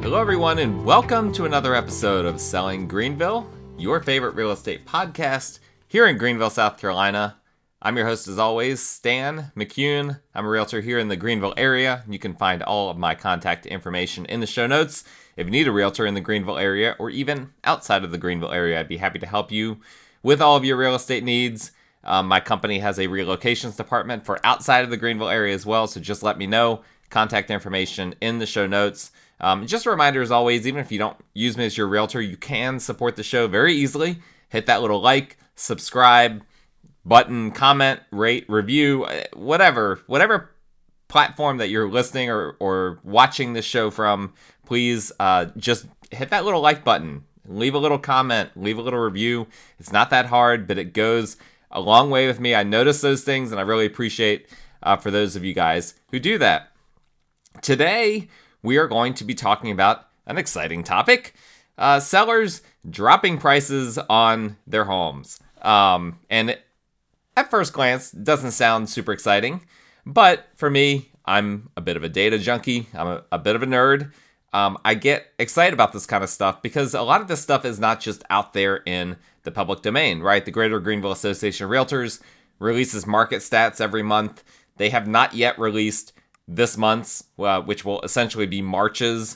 Hello, everyone, and welcome to another episode of Selling Greenville, your favorite real estate podcast here in Greenville, South Carolina. I'm your host, as always, Stan McCune. I'm a realtor here in the Greenville area. You can find all of my contact information in the show notes. If you need a realtor in the Greenville area or even outside of the Greenville area, I'd be happy to help you with all of your real estate needs. My company has a relocations department for outside of the Greenville area as well, so just let me know. Contact information in the show notes. Just a reminder, as always, even if you don't use me as your realtor, you can support the show very easily. Hit that little like, subscribe button, comment, rate, review, whatever platform that you're listening or watching this show from. Please just hit that little like button. Leave a little comment, leave a little review. It's not that hard, but it goes a long way with me. I notice those things, and I really appreciate for those of you guys who do that. Today, we are going to be talking about an exciting topic. Sellers dropping prices on their homes. And at first glance, doesn't sound super exciting. But for me, I'm a bit of a data junkie. I'm a bit of a nerd. I get excited about this kind of stuff because a lot of this stuff is not just out there in the public domain, right? The Greater Greenville Association of Realtors releases market stats every month. They have not yet released this month's, which will essentially be March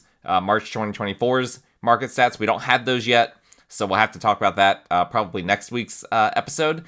2024's market stats. We don't have those yet, so we'll have to talk about that probably next week's episode.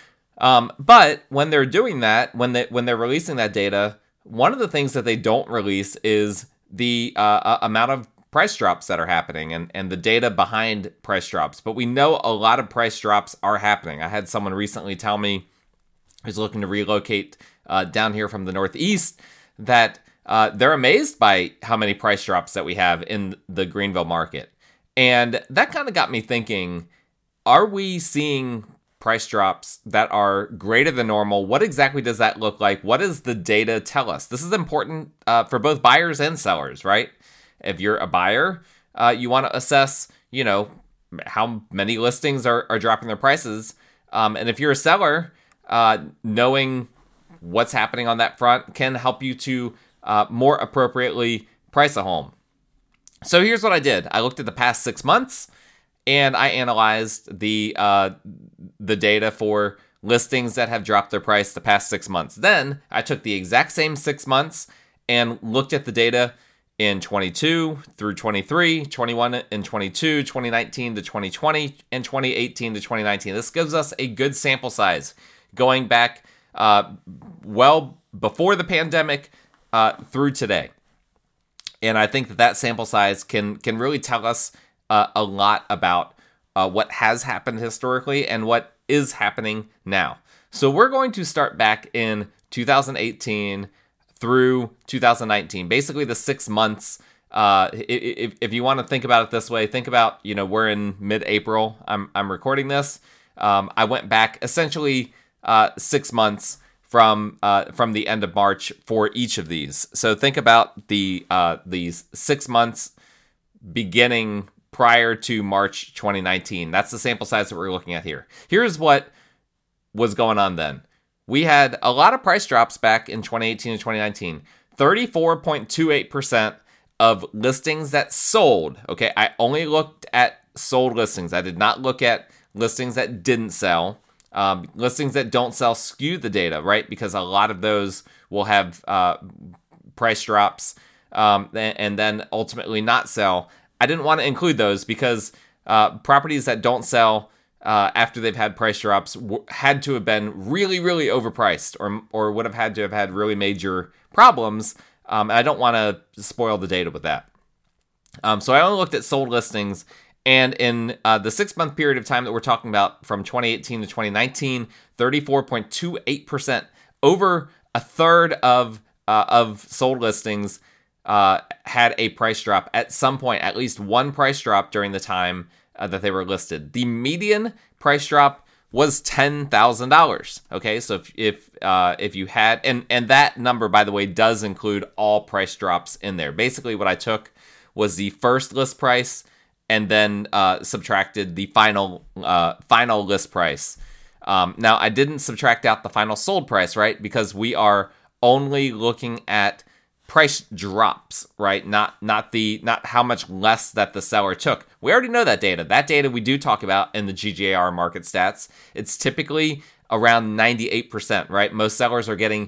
But when they're doing that, when they're releasing that data, one of the things that they don't release is the amount of price drops that are happening and the data behind price drops. But we know a lot of price drops are happening. I had someone recently tell me who's looking to relocate down here from the Northeast that they're amazed by how many price drops that we have in the Greenville market. And that kind of got me thinking, are we seeing price drops that are greater than normal? What exactly does that look like? What does the data tell us? This is important for both buyers and sellers, right? If you're a buyer, you want to assess, how many listings are dropping their prices. And if you're a seller, knowing what's happening on that front can help you to more appropriately price a home. So here's what I did. I looked at the past 6 months and I analyzed the data for listings that have dropped their price the past 6 months. Then I took the exact same 6 months and looked at the data in 22 through 23, 21 and 22, 2019 to 2020, and 2018 to 2019. This gives us a good sample size going back well before the pandemic through today. And I think that sample size can really tell us a lot about what has happened historically and what is happening now. So we're going to start back in 2018 through 2019, basically the 6 months. If you want to think about it this way, think about, we're in mid-April. I'm recording this. I went back essentially 6 months from the end of March for each of these. So think about these 6 months beginning prior to March 2019. That's the sample size that we're looking at here. Here's what was going on then. We had a lot of price drops back in 2018 and 2019. 34.28% of listings that sold. Okay, I only looked at sold listings. I did not look at listings that didn't sell. Listings that don't sell skew the data, right? Because a lot of those will have price drops and then ultimately not sell. I didn't want to include those because properties that don't sell after they've had price drops had to have been really, really overpriced or would have had really major problems. And I don't want to spoil the data with that. So I only looked at sold listings. And in the 6 month period of time that we're talking about from 2018 to 2019, 34.28%, over a third of sold listings had a price drop at some point, at least one price drop during the time that they were listed. The median price drop was $10,000. Okay, so if you had, and that number, by the way, does include all price drops in there. Basically, what I took was the first list price and then subtracted the final list price. Now, I didn't subtract out the final sold price, right? Because we are only looking at price drops, right? Not how much less that the seller took. We already know that data. That data we do talk about in the GJR market stats. It's typically around 98%, right? Most sellers are getting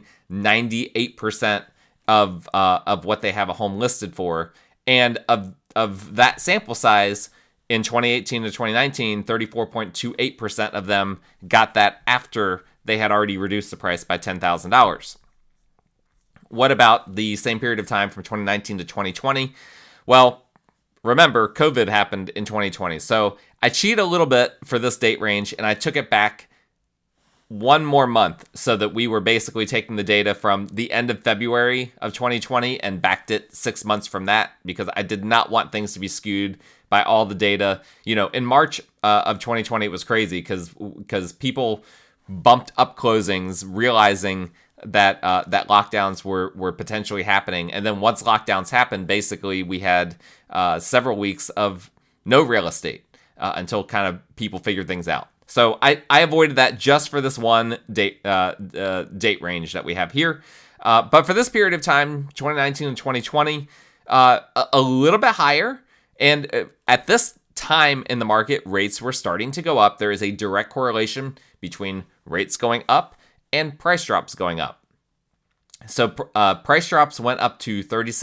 98% of what they have a home listed for, and of that sample size in 2018 to 2019, 34.28% of them got that after they had already reduced the price by $10,000. What about the same period of time from 2019 to 2020? Well, remember, COVID happened in 2020. So I cheated a little bit for this date range, and I took it back one more month so that we were basically taking the data from the end of February of 2020 and backed it 6 months from that, because I did not want things to be skewed by all the data. In March of 2020, it was crazy because people bumped up closings, realizing that lockdowns were potentially happening. And then once lockdowns happened, basically we had several weeks of no real estate until kind of people figured things out. So I avoided that just for this one date range that we have here. But for this period of time, 2019 and 2020, a little bit higher. And at this time in the market, rates were starting to go up. There is a direct correlation between rates going up and price drops going up. So price drops went up to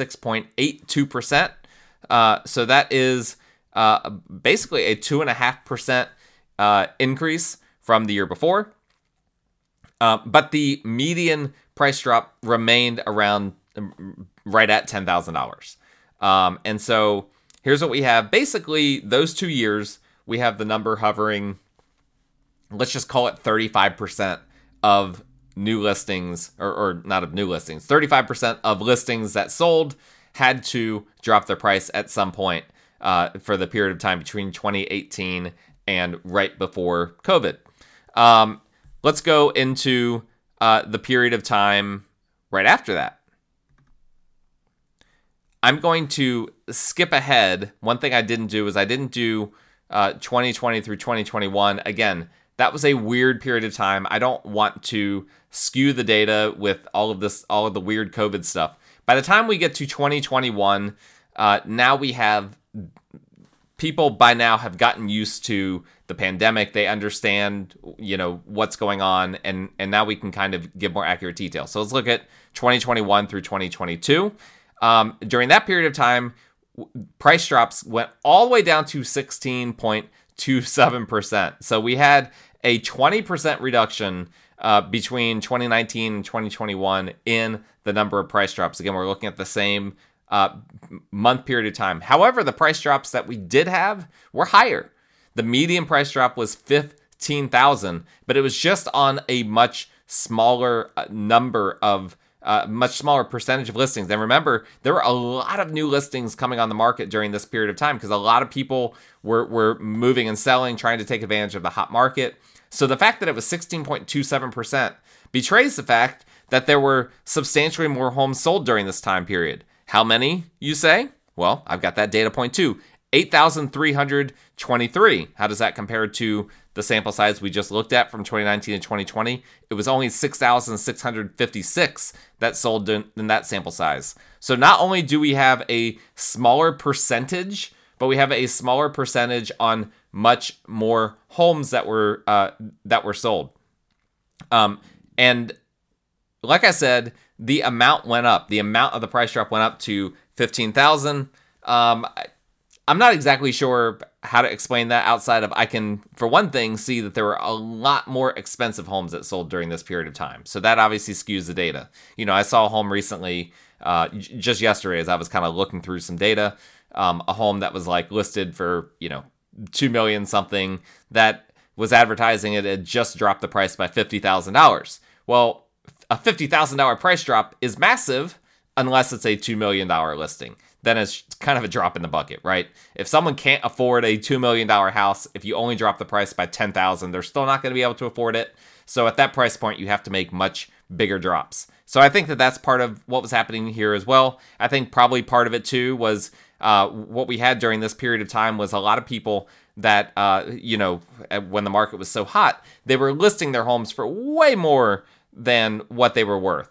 36.82%. So that is basically a 2.5% increase from the year before. But the median price drop remained around right at $10,000. And so here's what we have. Basically, those 2 years, we have the number hovering, let's just call it 35% of new listings, or not of new listings, 35% of listings that sold had to drop their price at some point for the period of time between 2018 and right before COVID. Let's go into the period of time right after that. I'm going to skip ahead. One thing I didn't do is I didn't do 2020 through 2021. Again, that was a weird period of time. I don't want to skew the data with all of the weird COVID stuff. By the time we get to 2021, now we have people by now have gotten used to the pandemic. They understand, what's going on, and now we can kind of give more accurate detail. So let's look at 2021 through 2022. During that period of time, price drops went all the way down to 16.27%. So we had a 20% reduction between 2019 and 2021 in the number of price drops. Again, we're looking at the same month period of time. However, the price drops that we did have were higher. The median price drop was $15,000, but it was just on a much smaller number of much smaller percentage of listings. And remember, there were a lot of new listings coming on the market during this period of time because a lot of people were moving and selling, trying to take advantage of the hot market. So the fact that it was 16.27% betrays the fact that there were substantially more homes sold during this time period. How many, you say? Well, I've got that data point too. 8,323. How does that compare to the sample size we just looked at from 2019 to 2020? It was only 6,656 that sold in that sample size. So not only do we have a smaller percentage, but we have a smaller percentage on much more homes that were sold. And like I said, the amount went up. The amount of the price drop went up to 15,000. I'm not exactly sure how to explain that outside of I can, for one thing, see that there were a lot more expensive homes that sold during this period of time. So that obviously skews the data. I saw a home recently, just yesterday as I was kind of looking through some data, a home that was like listed for, $2 million something that was advertising it had just dropped the price by $50,000. Well, a $50,000 price drop is massive unless it's a $2 million listing. Then it's kind of a drop in the bucket, right? If someone can't afford a $2 million house, if you only drop the price by $10,000, they're still not going to be able to afford it. So at that price point, you have to make much bigger drops. So I think that that's part of what was happening here as well. I think probably part of it too was what we had during this period of time was a lot of people that, when the market was so hot, they were listing their homes for way more than what they were worth.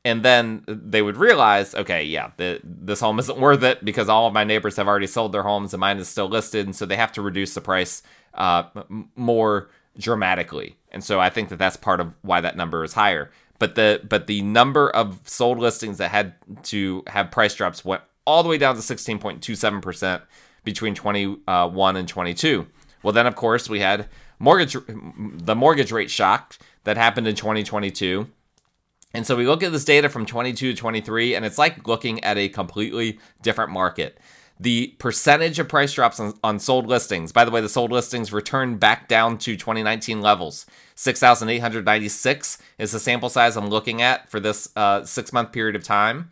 And then they would realize, okay, yeah, this home isn't worth it because all of my neighbors have already sold their homes and mine is still listed. And so they have to reduce the price more dramatically. And so I think that that's part of why that number is higher. But the number of sold listings that had to have price drops went all the way down to 16.27% between 21 and 22. Well, then, of course, we had the mortgage rate shock that happened in 2022. And so we look at this data from 22 to 23, and it's like looking at a completely different market. The percentage of price drops on sold listings, by the way, the sold listings returned back down to 2019 levels. 6,896 is the sample size I'm looking at for this 6-month period of time.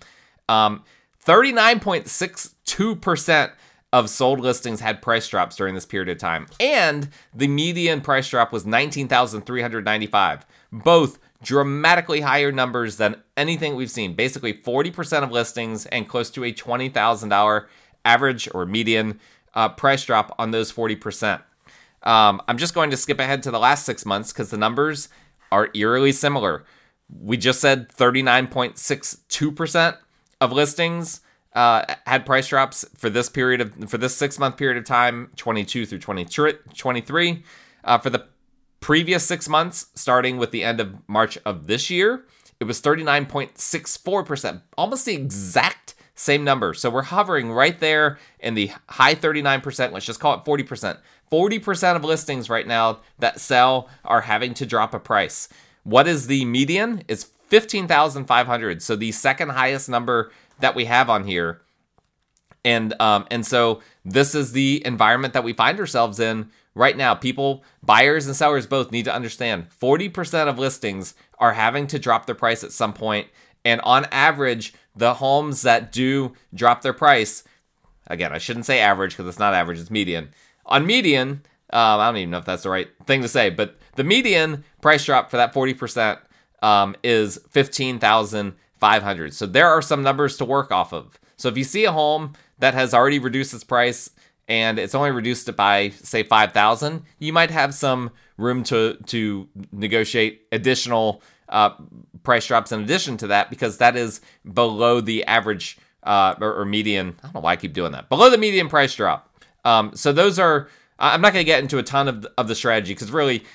39.62% of sold listings had price drops during this period of time. And the median price drop was 19,395. Both dramatically higher numbers than anything we've seen. Basically 40% of listings and close to a $20,000 average or median price drop on those 40%. I'm just going to skip ahead to the last 6 months because the numbers are eerily similar. We just said 39.62% of listings had price drops for this 6-month period of time, 22 through 23. For the previous 6 months, starting with the end of March of this year, it was 39.64%, almost the exact same number. So we're hovering right there in the high 39%. Let's just call it 40%. 40% of listings right now that sell are having to drop a price. What is the median? It's 15,500. So the second highest number that we have on here. And so this is the environment that we find ourselves in right now. Buyers and sellers both need to understand 40% of listings are having to drop their price at some point. And on average, the homes that do drop their price, again, I shouldn't say average because it's not average, it's median. On median, I don't even know if that's the right thing to say, but the median price drop for that 40% is 15,500. So there are some numbers to work off of. So if you see a home that has already reduced its price and it's only reduced it by, say, 5,000, you might have some room to negotiate additional price drops in addition to that because that is below the average or median. I don't know why I keep doing that. Below the median price drop. So those are, I'm not going to get into a ton of the strategy because really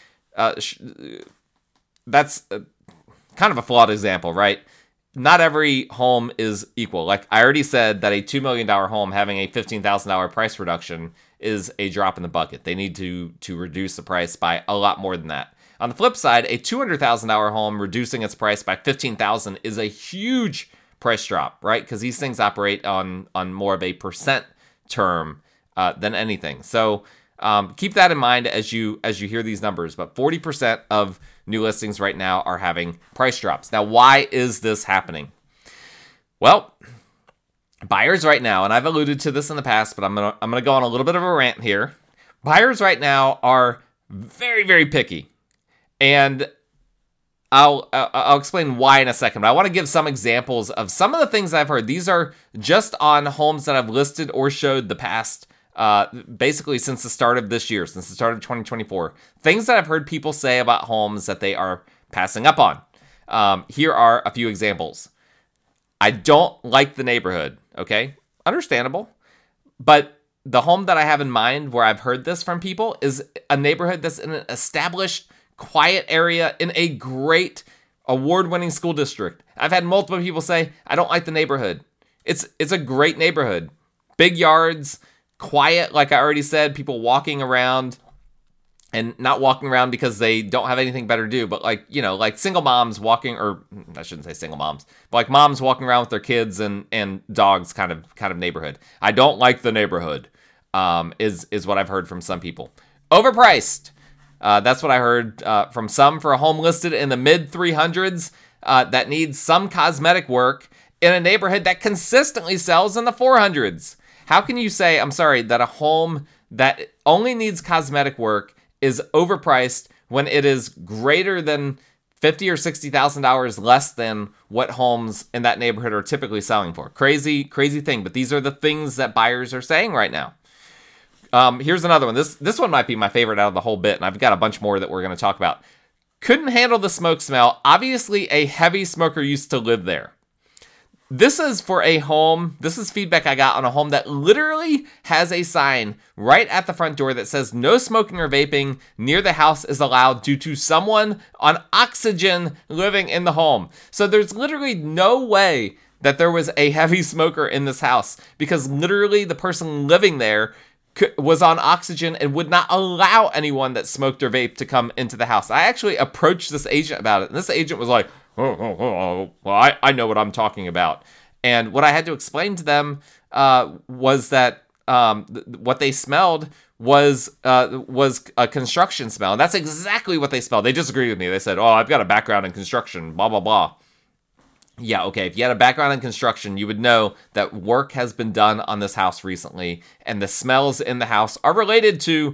that's kind of a flawed example, right? Not every home is equal. Like I already said that a $2 million home having a $15,000 price reduction is a drop in the bucket. They need to reduce the price by a lot more than that. On the flip side, a $200,000 home reducing its price by $15,000 is a huge price drop, right? Because these things operate on more of a percent term than anything. So keep that in mind as you hear these numbers. But 40% of new listings right now are having price drops. Now, why is this happening? Well, buyers right now, and I've alluded to this in the past, but I'm gonna go on a little bit of a rant here. Buyers right now are very, very picky, and I'll explain why in a second. But I want to give some examples of some of the things I've heard. These are just on homes that I've listed or showed the past. Basically since the start of this year, since the start of 2024, things that I've heard people say about homes that they are passing up on. Here are a few examples. I don't like the neighborhood, okay? Understandable. But the home that I have in mind where I've heard this from people is a neighborhood that's in an established, quiet area in a great award-winning school district. I've had multiple people say, I don't like the neighborhood. It's a great neighborhood. Big yards, quiet, like I already said, people walking around and not walking around because they don't have anything better to do, but like single moms walking, or I shouldn't say single moms, but like moms walking around with their kids and dogs kind of neighborhood. I don't like the neighborhood, is what I've heard from some people. Overpriced. That's what I heard from some for a home listed in the mid 300s that needs some cosmetic work in a neighborhood that consistently sells in the 400s. How can you say, I'm sorry, that a home that only needs cosmetic work is overpriced when it is greater than $50,000 or $60,000 less than what homes in that neighborhood are typically selling for? Crazy thing, but these are the things that buyers are saying right now. Here's another one. This one might be my favorite out of the whole bit, and I've got a bunch more that we're going to talk about. couldn't handle the smoke smell. Obviously, a heavy smoker used to live there. This is for a home. This is feedback I got on a home that literally has a sign right at the front door that says no smoking or vaping near the house is allowed due to someone on oxygen living in the home. So there's literally no way that there was a heavy smoker in this house because literally the person living there was on oxygen and would not allow anyone that smoked or vaped to come into the house. I actually approached this agent about it, and this agent was like, well, I know what I'm talking about. And what I had to explain to them was that what they smelled was a construction smell. And that's exactly what they smelled. They disagreed with me. They said, I've got a background in construction, blah, blah, blah. Yeah, okay, if you had a background in construction, you would know that work has been done on this house recently, and the smells in the house are related to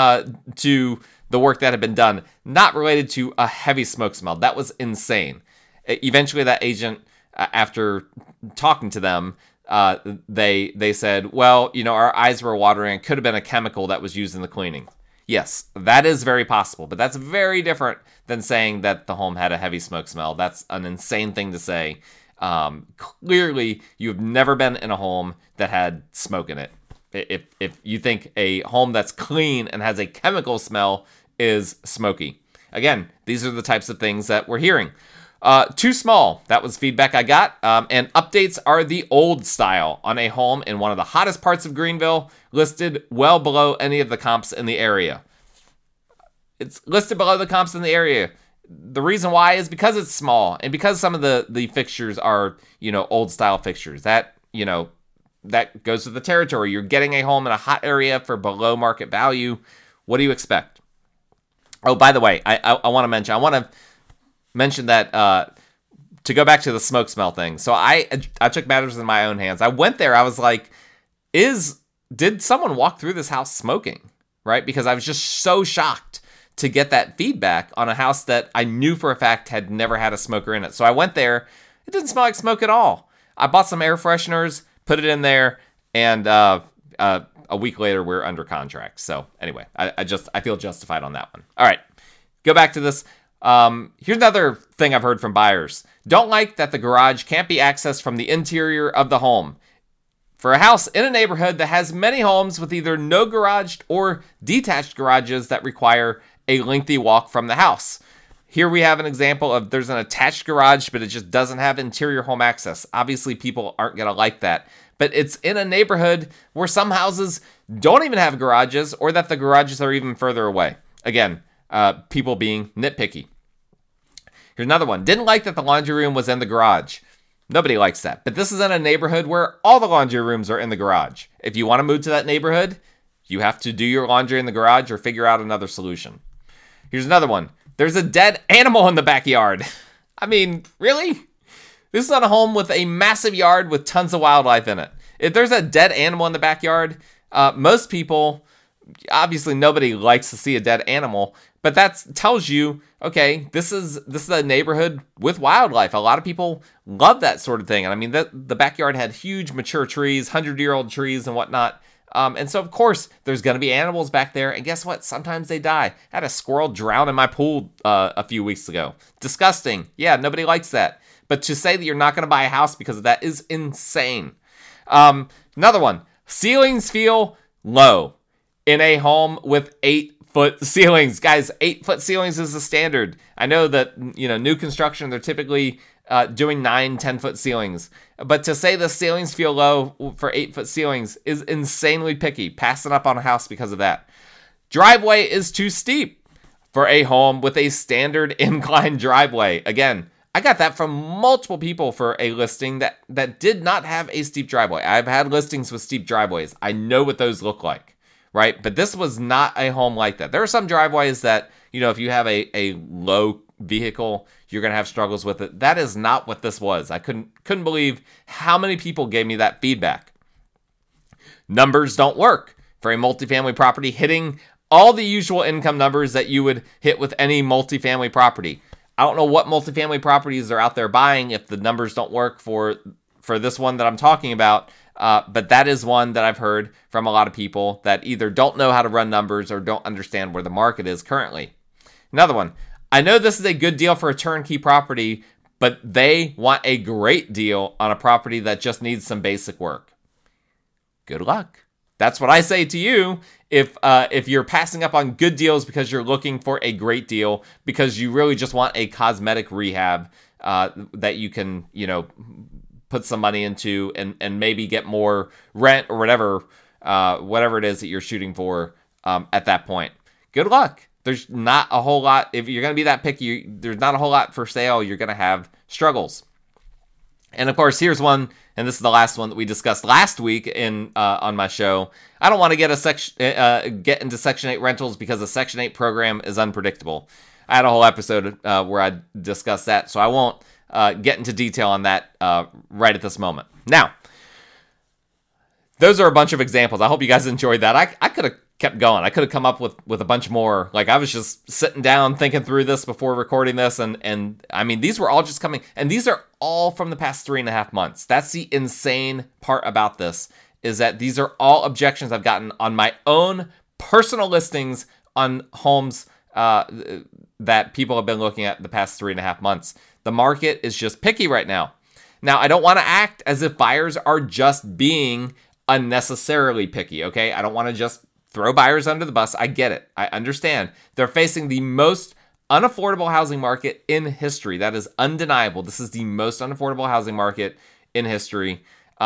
the work that had been done, not related to a heavy smoke smell. That was insane. Eventually, that agent, after talking to them, they said, well, our eyes were watering. It could have been a chemical that was used in the cleaning. Yes, that is very possible, but that's very different than saying that the home had a heavy smoke smell. That's an insane thing to say. Clearly, you've never been in a home that had smoke in it. If you think a home that's clean and has a chemical smell is smoky. Again, these are the types of things that we're hearing. Too small. That was feedback I got. And updates are the old style on a home in one of the hottest parts of Greenville, listed well below any of the comps in the area. It's listed below the comps in the area. The reason why is because it's small and because some of the fixtures are, old style fixtures. That goes with the territory. You're getting a home in a hot area for below market value. What do you expect? Oh, by the way, I want to mention that to go back to the smoke smell thing. So I took matters in my own hands. I went there. I was like, did someone walk through this house smoking? Right? Because I was just so shocked to get that feedback on a house that I knew for a fact had never had a smoker in it. So I went there. It didn't smell like smoke at all. I bought some air fresheners, put it in there, and a week later we're under contract. So anyway, I feel justified on that one. All right, go back to this. Here's another thing I've heard from buyers. Don't like that the garage can't be accessed from the interior of the home. For a house in a neighborhood that has many homes with either no garage or detached garages that require a lengthy walk from the house. Here we have an example of there's an attached garage, but it just doesn't have interior home access. Obviously, people aren't going to like that. But it's in a neighborhood where some houses don't even have garages or that the garages are even further away. Again, people being nitpicky. Here's another one. Didn't like that the laundry room was in the garage. Nobody likes that. But this is in a neighborhood where all the laundry rooms are in the garage. If you want to move to that neighborhood, you have to do your laundry in the garage or figure out another solution. Here's another one. There's a dead animal in the backyard. I mean, really? This is on a home with a massive yard with tons of wildlife in it. If there's a dead animal in the backyard, most people, obviously nobody likes to see a dead animal, but that tells you, okay, this is a neighborhood with wildlife. A lot of people love that sort of thing. And I mean, the backyard had huge mature trees, 100-year-old trees and whatnot. And so, of course, there's going to be animals back there. And guess what? Sometimes they die. I had a squirrel drown in my pool a few weeks ago. Disgusting. Yeah, nobody likes that. But to say that you're not going to buy a house because of that is insane. Another one. Ceilings feel low in a home with 8-foot ceilings. Guys, 8-foot ceilings is the standard. I know that, new construction, they're typically doing 9-10-foot ceilings. But to say the ceilings feel low for 8-foot ceilings is insanely picky. Passing up on a house because of that. Driveway is too steep for a home with a standard incline driveway. Again, I got that from multiple people for a listing that did not have a steep driveway. I've had listings with steep driveways. I know what those look like, right? But this was not a home like that. There are some driveways that, if you have a low vehicle, you're going to have struggles with it. That is not what this was. I couldn't believe how many people gave me that feedback. Numbers don't work for a multifamily property, hitting all the usual income numbers that you would hit with any multifamily property. I don't know what multifamily properties are out there buying if the numbers don't work for this one that I'm talking about, but that is one that I've heard from a lot of people that either don't know how to run numbers or don't understand where the market is currently. Another one. I know this is a good deal for a turnkey property, but they want a great deal on a property that just needs some basic work. Good luck. That's what I say to you if you're passing up on good deals because you're looking for a great deal, because you really just want a cosmetic rehab that you can, put some money into and maybe get more rent or whatever it is that you're shooting for at that point. Good luck. There's not a whole lot. If you're going to be that picky, there's not a whole lot for sale. You're going to have struggles. And of course, here's one, and this is the last one that we discussed last week on my show. I don't want to get into Section 8 rentals because the Section 8 program is unpredictable. I had a whole episode where I discussed that, so I won't get into detail on that right at this moment. Now, those are a bunch of examples. I hope you guys enjoyed that. I could have kept going. I could have come up with a bunch more. Like, I was just sitting down thinking through this before recording this, and I mean, these were all just coming, and these are all from the past 3.5 months. That's the insane part about this, is that these are all objections I've gotten on my own personal listings on homes that people have been looking at the past 3.5 months. The market is just picky right now. Now, I don't want to act as if buyers are just being unnecessarily picky, okay? I don't want to just throw buyers under the bus. I get it. I understand. They're facing the most unaffordable housing market in history. That is undeniable. This is the most unaffordable housing market in history,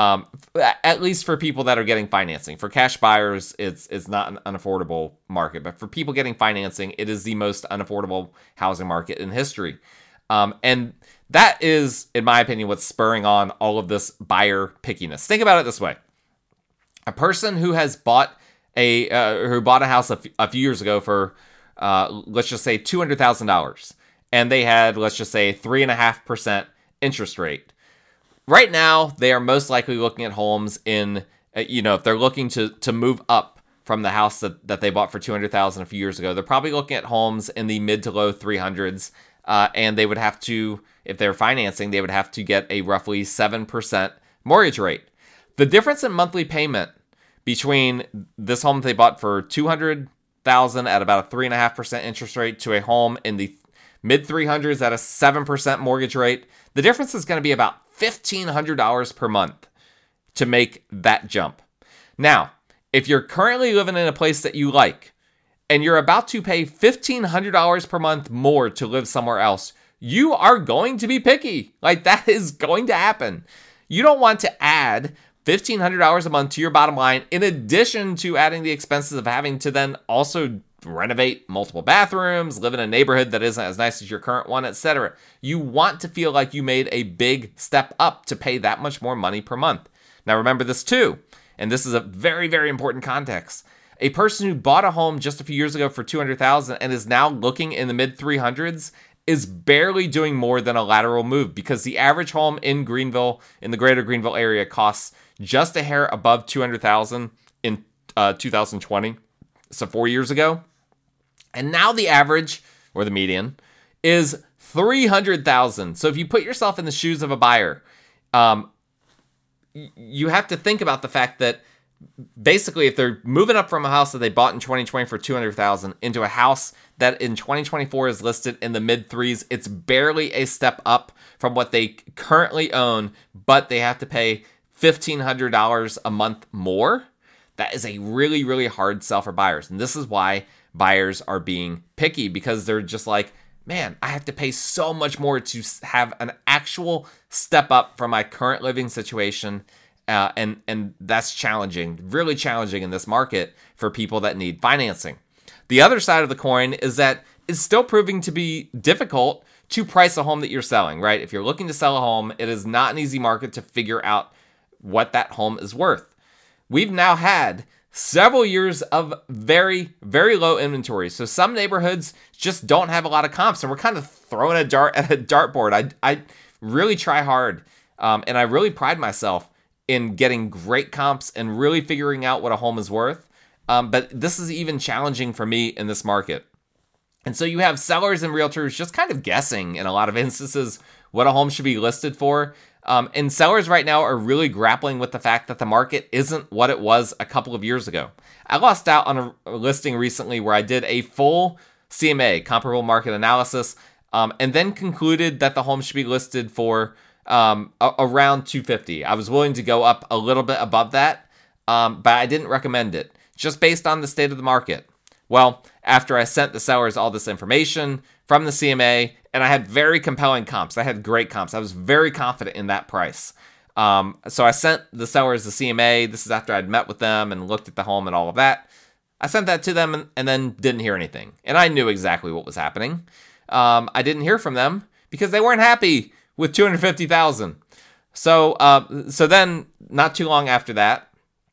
at least for people that are getting financing. For cash buyers, it's not an unaffordable market, but for people getting financing, it is the most unaffordable housing market in history. And that is, in my opinion, what's spurring on all of this buyer pickiness. Think about it this way. A person who has bought a house a few years ago for, let's just say $200,000, and they had, let's just say, 3.5% interest rate. Right now, they are most likely looking at homes in, if they're looking to move up from the house that they bought for $200,000 a few years ago, they're probably looking at homes in the mid to low 300s, and they would have to, if they're financing, they would have to get a roughly 7% mortgage rate. The difference in monthly payment between this home they bought for $200,000 at about a 3.5% interest rate to a home in the mid 300s at a 7% mortgage rate, the difference is going to be about $1,500 per month to make that jump. Now, if you're currently living in a place that you like, and you're about to pay $1,500 per month more to live somewhere else, you are going to be picky. Like, that is going to happen. You don't want to add $1,500 a month to your bottom line, in addition to adding the expenses of having to then also renovate multiple bathrooms, live in a neighborhood that isn't as nice as your current one, etc. You want to feel like you made a big step up to pay that much more money per month. Now, remember this too, and this is a very, very important context. A person who bought a home just a few years ago for $200,000 and is now looking in the mid 300s is barely doing more than a lateral move, because the average home in Greenville, in the greater Greenville area, costs just a hair above $200,000 in 2020, so 4 years ago. And now the average, or the median, is $300,000. So if you put yourself in the shoes of a buyer, you have to think about the fact that basically, if they're moving up from a house that they bought in 2020 for $200,000 into a house that in 2024 is listed in the mid threes, it's barely a step up from what they currently own, but they have to pay $1,500 a month more. That is a really, really hard sell for buyers. And this is why buyers are being picky, because they're just like, man, I have to pay so much more to have an actual step up from my current living situation. And that's challenging, really challenging in this market for people that need financing. The other side of the coin is that it's still proving to be difficult to price a home that you're selling, right? If you're looking to sell a home, it is not an easy market to figure out what that home is worth. We've now had several years of very, very low inventory. So some neighborhoods just don't have a lot of comps, and we're kind of throwing a dart at a dartboard. I really try hard, and I really pride myself in getting great comps and really figuring out what a home is worth. But this is even challenging for me in this market. And so you have sellers and realtors just kind of guessing in a lot of instances what a home should be listed for. And sellers right now are really grappling with the fact that the market isn't what it was a couple of years ago. I lost out on a listing recently where I did a full CMA, comparable market analysis, and then concluded that the home should be listed for around 250. I was willing to go up a little bit above that, but I didn't recommend it, just based on the state of the market. Well, after I sent the sellers all this information from the CMA, and I had very compelling comps. I had great comps. I was very confident in that price. So I sent the sellers the CMA. This is after I'd met with them and looked at the home and all of that. I sent that to them and then didn't hear anything. And I knew exactly what was happening. I didn't hear from them because they weren't happy with $250,000. So then, not too long after that,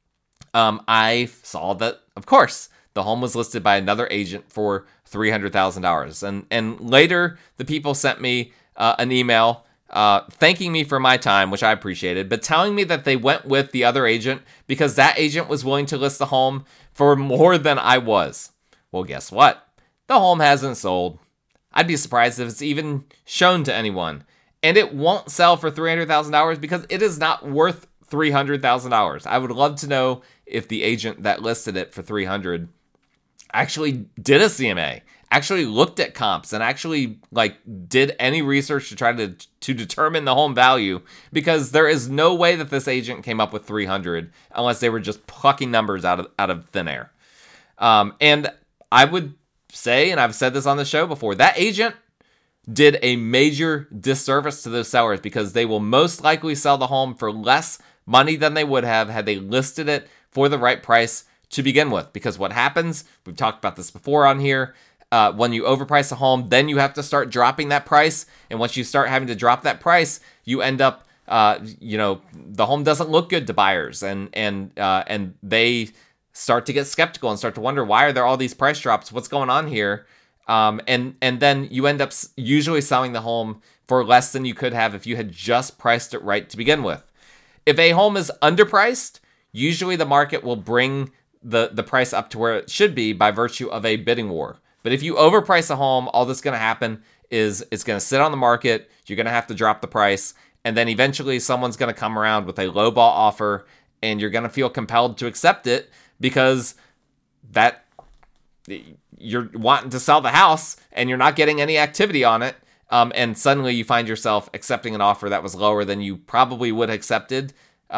I saw that, of course, the home was listed by another agent for $300,000. And later, the people sent me an email thanking me for my time, which I appreciated, but telling me that they went with the other agent because that agent was willing to list the home for more than I was. Well, guess what? The home hasn't sold. I'd be surprised if it's even shown to anyone. And it won't sell for $300,000 because it is not worth $300,000. I would love to know if the agent that listed it for $300,000 actually did a CMA, actually looked at comps, and actually did any research to try to determine the home value, because there is no way that this agent came up with $300,000 unless they were just plucking numbers out of thin air. And I would say, and I've said this on the show before, that agent did a major disservice to those sellers because they will most likely sell the home for less money than they would have had they listed it for the right price to begin with. Because what happens, we've talked about this before on here, when you overprice a home, then you have to start dropping that price. And once you start having to drop that price, you end up, the home doesn't look good to buyers, and they start to get skeptical and start to wonder, why are there all these price drops? What's going on here? And then you end up usually selling the home for less than you could have if you had just priced it right to begin with. If a home is underpriced, usually the market will bring the price up to where it should be by virtue of a bidding war. But if you overprice a home, all that's going to happen is it's going to sit on the market. You're going to have to drop the price. And then eventually someone's going to come around with a lowball offer, and you're going to feel compelled to accept it because that you're wanting to sell the house and you're not getting any activity on it. And suddenly you find yourself accepting an offer that was lower than you probably would have accepted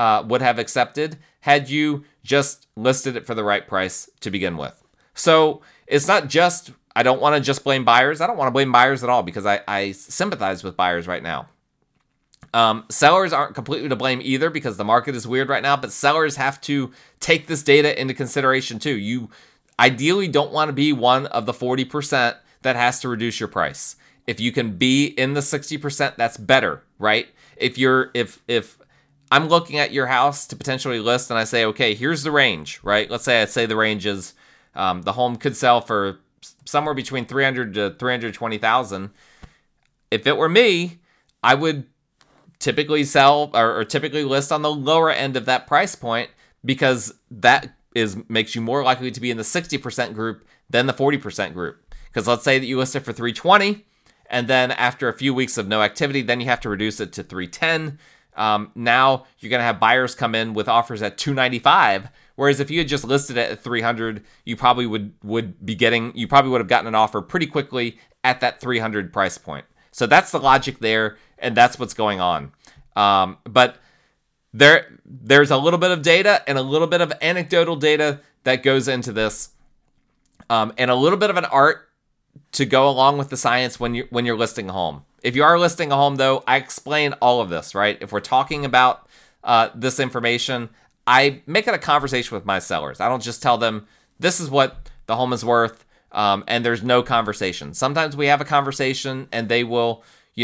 had you just listed it for the right price to begin with. So it's not just, I don't want to just blame buyers. I don't want to blame buyers at all because I sympathize with buyers right now. Sellers aren't completely to blame either because the market is weird right now, but sellers have to take this data into consideration too. You ideally don't want to be one of the 40% that has to reduce your price. If you can be in the 60%, that's better, right? If I'm looking at your house to potentially list and I say, okay, here's the range, right? Let's say the range is the home could sell for somewhere between $300,000 to $320,000. If it were me, I would typically sell or typically list on the lower end of that price point because that makes you more likely to be in the 60% group than the 40% group. Because let's say that you list it for $320,000, and then after a few weeks of no activity, then you have to reduce it to $310,000. Now you're going to have buyers come in with offers at $295,000. Whereas if you had just listed it at $300,000, you probably would have gotten an offer pretty quickly at that $300,000 price point. So that's the logic there, and that's what's going on. But there's a little bit of data and a little bit of anecdotal data that goes into this, and a little bit of an art to go along with the science when you're listing a home. If you are listing a home, though, I explain all of this, right? If we're talking about this information, I make it a conversation with my sellers. I don't just tell them this is what the home is worth, and there's no conversation. Sometimes we have a conversation, and they will,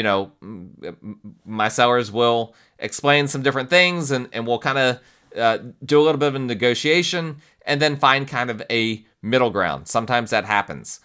my sellers will explain some different things, and we'll kind of do a little bit of a negotiation, and then find kind of a middle ground. Sometimes that happens.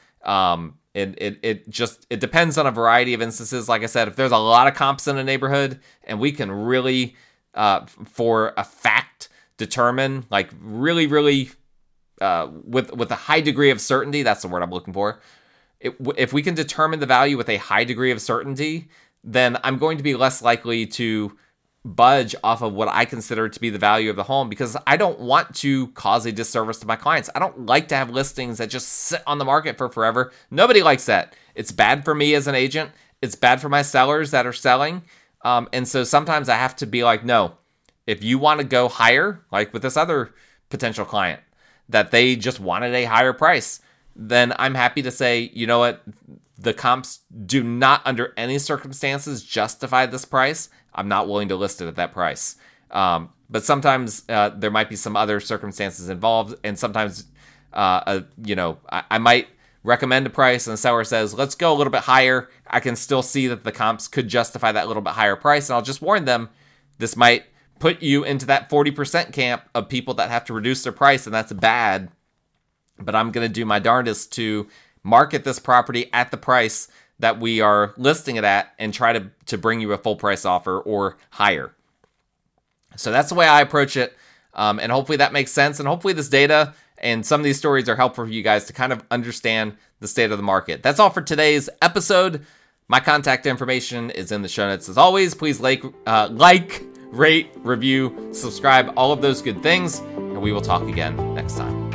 It depends on a variety of instances. Like I said, if there's a lot of comps in a neighborhood and we can really, for a fact, determine, like really, really, with a high degree of certainty, that's the word I'm looking for. If we can determine the value with a high degree of certainty, then I'm going to be less likely to budge off of what I consider to be the value of the home, because I don't want to cause a disservice to my clients. I don't like to have listings that just sit on the market for forever. Nobody likes that. It's bad for me as an agent. It's bad for my sellers that are selling. And so sometimes I have to be like, no, if you want to go higher, like with this other potential client, that they just wanted a higher price, then I'm happy to say, you know what, the comps do not under any circumstances justify this price. I'm not willing to list it at that price. But sometimes there might be some other circumstances involved, and sometimes, I might recommend a price and the seller says, let's go a little bit higher. I can still see that the comps could justify that little bit higher price, and I'll just warn them, this might put you into that 40% camp of people that have to reduce their price, and that's bad. But I'm going to do my darndest to market this property at the price that we are listing it at and try to bring you a full price offer or higher. So that's the way I approach it. And hopefully that makes sense. And hopefully this data and some of these stories are helpful for you guys to kind of understand the state of the market. That's all for today's episode. My contact information is in the show notes. As always, please like, rate, review, subscribe, all of those good things. And we will talk again next time.